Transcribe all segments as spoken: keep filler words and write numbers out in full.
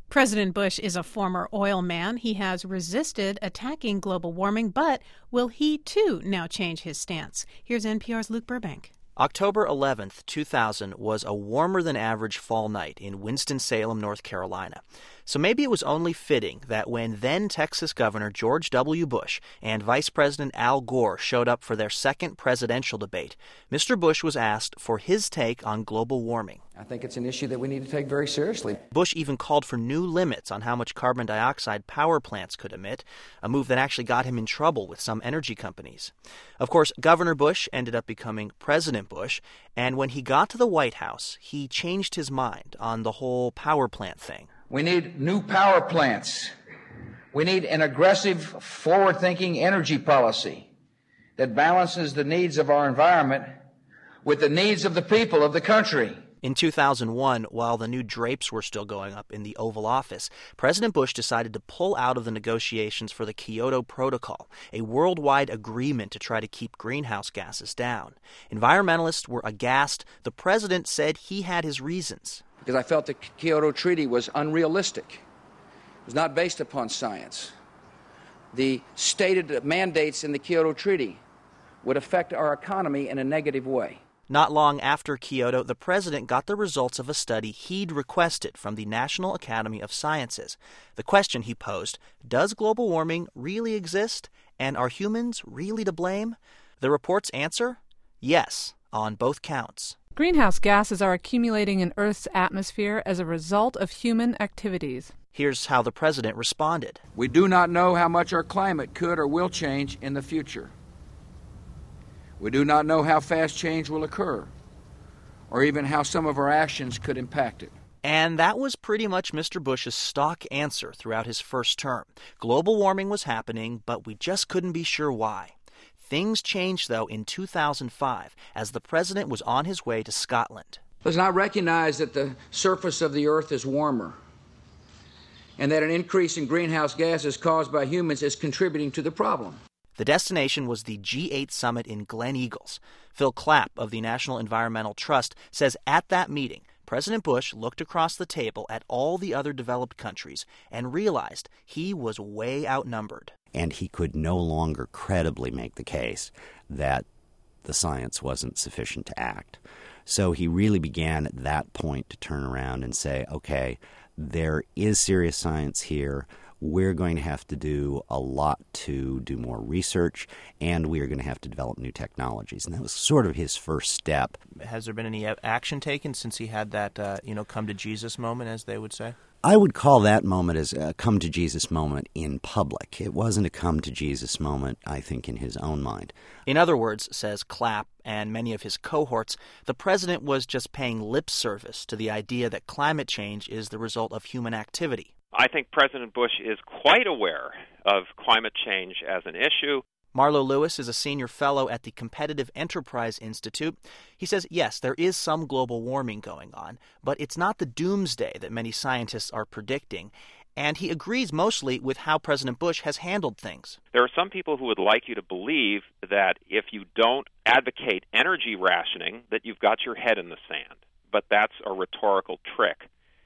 President Bush is a former oil man. He has resisted attacking global warming, but will he, too, now change his stance? Here's N P R's Luke Burbank. October eleventh, two thousand was a warmer-than-average fall night in Winston-Salem, North Carolina. So maybe it was only fitting that when then-Texas Governor George W. Bush and Vice President Al Gore showed up for their second presidential debate, Mister Bush was asked for his take on global warming. I think it's an issue that we need to take very seriously. Bush even called for new limits on how much carbon dioxide power plants could emit, a move that actually got him in trouble with some energy companies. Of course, Governor Bush ended up becoming President Bush, and when he got to the White House, he changed his mind on the whole power plant thing. We need new power plants. We need an aggressive, forward-thinking energy policy that balances the needs of our environment with the needs of the people of the country. In two thousand one, while the new drapes were still going up in the Oval Office, President Bush decided to pull out of the negotiations for the Kyoto Protocol, a worldwide agreement to try to keep greenhouse gases down. Environmentalists were aghast. The president said he had his reasons. Because I felt the Kyoto Treaty was unrealistic. It was not based upon science. The stated mandates in the Kyoto Treaty would affect our economy in a negative way. Not long after Kyoto, the president got the results of a study he'd requested from the National Academy of Sciences. The question he posed, does global warming really exist, and are humans really to blame? The report's answer? Yes, on both counts. Greenhouse gases are accumulating in Earth's atmosphere as a result of human activities. Here's how the president responded. We do not know how much our climate could or will change in the future. We do not know how fast change will occur, or even how some of our actions could impact it. And that was pretty much Mister Bush's stock answer throughout his first term. Global warming was happening, but we just couldn't be sure why. Things changed, though, in two thousand five, as the president was on his way to Scotland. Listen, I recognize that the surface of the Earth is warmer, and that an increase in greenhouse gases caused by humans is contributing to the problem. The destination was the G eight summit in Glen Eagles. Phil Clapp of the National Environmental Trust says at that meeting, President Bush looked across the table at all the other developed countries and realized he was way outnumbered. And he could no longer credibly make the case that the science wasn't sufficient to act. So he really began at that point to turn around and say, okay, there is serious science here. We're going to have to do a lot to do more research, and we are going to have to develop new technologies. And that was sort of his first step. Has there been any action taken since he had that, uh, you know, come-to-Jesus moment, as they would say? I would call that moment as a come-to-Jesus moment in public. It wasn't a come-to-Jesus moment, I think, in his own mind. In other words, says Clapp and many of his cohorts, the president was just paying lip service to the idea that climate change is the result of human activity. I think President Bush is quite aware of climate change as an issue. Marlo Lewis is a senior fellow at the Competitive Enterprise Institute. He says, yes, there is some global warming going on, but it's not the doomsday that many scientists are predicting. And he agrees mostly with how President Bush has handled things. There are some people who would like you to believe that if you don't advocate energy rationing, that you've got your head in the sand. But that's a rhetorical trick,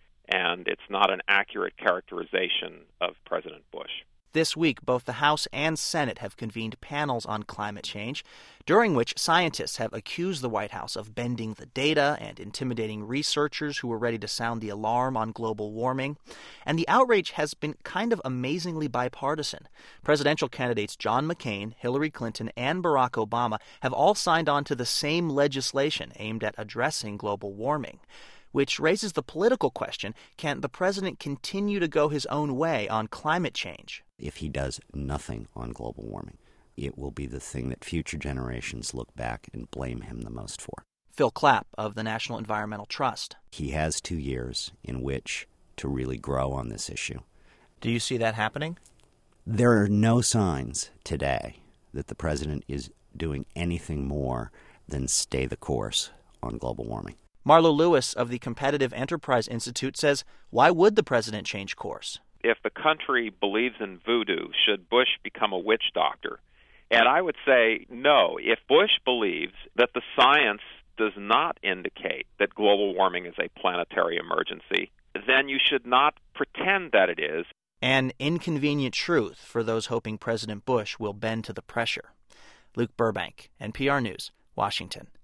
and it's not an accurate characterization of President Bush. This week, both the House and Senate have convened panels on climate change, during which scientists have accused the White House of bending the data and intimidating researchers who were ready to sound the alarm on global warming. And the outrage has been kind of amazingly bipartisan. Presidential candidates John McCain, Hillary Clinton, and Barack Obama have all signed on to the same legislation aimed at addressing global warming. Which raises the political question, can the president continue to go his own way on climate change? If he does nothing on global warming, it will be the thing that future generations look back and blame him the most for. Phil Clapp of the National Environmental Trust. He has two years in which to really grow on this issue. Do you see that happening? There are no signs today that the president is doing anything more than stay the course on global warming. Marlo Lewis of the Competitive Enterprise Institute says, why would the president change course? If the country believes in voodoo, should Bush become a witch doctor? And I would say no. If Bush believes that the science does not indicate that global warming is a planetary emergency, then you should not pretend that it is. An inconvenient truth for those hoping President Bush will bend to the pressure. Luke Burbank, N P R News, Washington.